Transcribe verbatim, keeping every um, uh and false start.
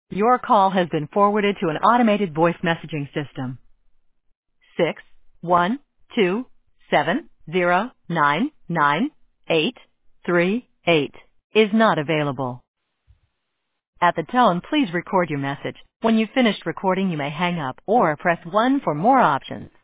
Your call has been forwarded to an automated voice messaging system. Six one two seven zero nine nine eight three eight is not available. At the tone, please record your message. When you've finished recording, you may hang up or press one for more options.